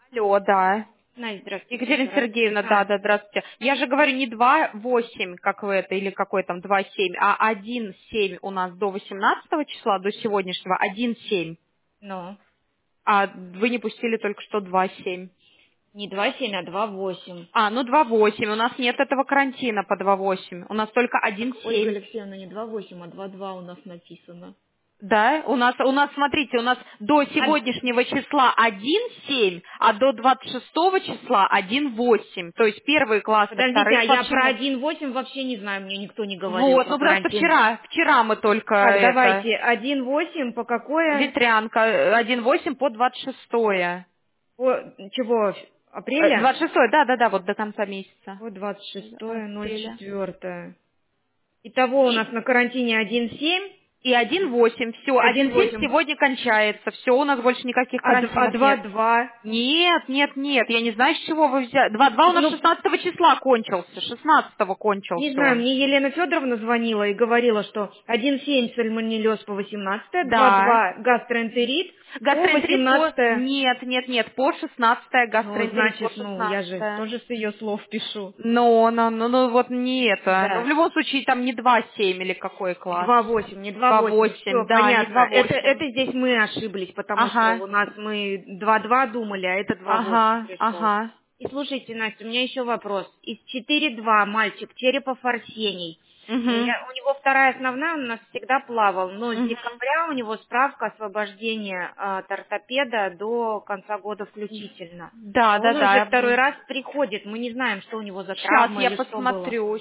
Алло, да. Настя, здравствуйте. Екатерина Сергеевна, да, здравствуйте. Я же говорю не 2,8, как вы это, или какой там 2,7, а 1,7 у нас до 18 числа, до сегодняшнего, 1,7. Ну, А вы не пустили только что 2,7. не 2,7, а 2,8. А, ну 2,8. У нас нет этого карантина по 2,8. У нас только Так, Ольга 1,7. Алексеевна, не 2,8, а 2,2 у нас написано. Да, у нас, смотрите, у нас до сегодняшнего числа 1,7, а до 26 числа 1,8. То есть первые классы, Подождите, а вторые я вообще про нет. 1,8 вообще не знаю, мне никто не говорил Вот, про ну просто карантин. вчера мы только Так, это, давайте, 1,8 по какое? ветрянка, 1,8 по 26. По чего? Апреля? 26, да, вот до конца месяца. По Апреля. 26.04. Итого у нас на карантине 1,7. И 1,8, все, 1,7 1,8. сегодня кончается, все, у нас больше никаких А карантинов нет. 2,2. Нет, я не знаю, с чего вы взяли. 2,2 у нас Ну, 16 числа кончился, 16 не кончился знаю, он. мне Елена Федоровна звонила и говорила, что 1,7 сальмонеллез по 18, Да. 2,2 гастроэнтерит по Гастроэнтерит по... 18. Нет, по 16, Ну, гастроэнтерит по значит, я 16. же тоже с ее слов пишу. Ну, вот не это. Ну, в Да. любом случае, там не 2,7 или какой класс. 2,8, не 2,8. Все, 2,8, да, не понятно. Это, 2,8. это здесь мы ошиблись, потому что Ага, у нас мы 2,2 думали, а это 2,8 пришло. ага. И слушайте, Настя, у меня еще вопрос. Из 4,2 мальчик черепов Арсений. У Угу. у него вторая основная, он у нас всегда плавал, но с Угу. декабря у него справка освобождения от ортопеда до конца года включительно. Да, Он да, уже да. второй раз приходит, мы не знаем, что у него за Сейчас травма я или что было. посмотрю,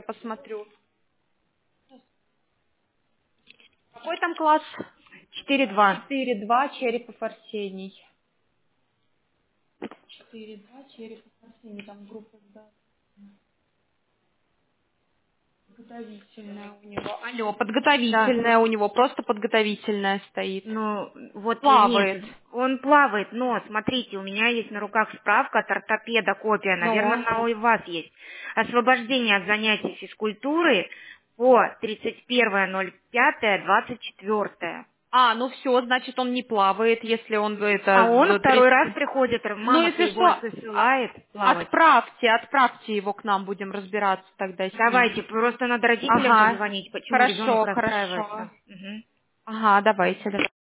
Какой там класс? 4,2. 4,2, Черепов Арсений. 4,2, Черепов Арсений, там группа, да. Подготовительная у него. Алло, Да. подготовительная у него, просто подготовительная стоит. Ну, вот нет, Плавает. он плавает, но, смотрите, у меня есть на руках справка от ортопеда, копия, наверное, Но. она у вас есть. Освобождение от занятий физкультуры по 31.05.24. А, ну все, значит, он не плавает, если он А это он второй раз 30. приходит, Ну, мама-то если его что, отсылает плавать. отправьте его к нам, будем разбираться тогда с ним. Давайте, просто надо родителям Ага, позвонить, почему ребенок хорошо. расстраивается. Мгм. Ага, давайте.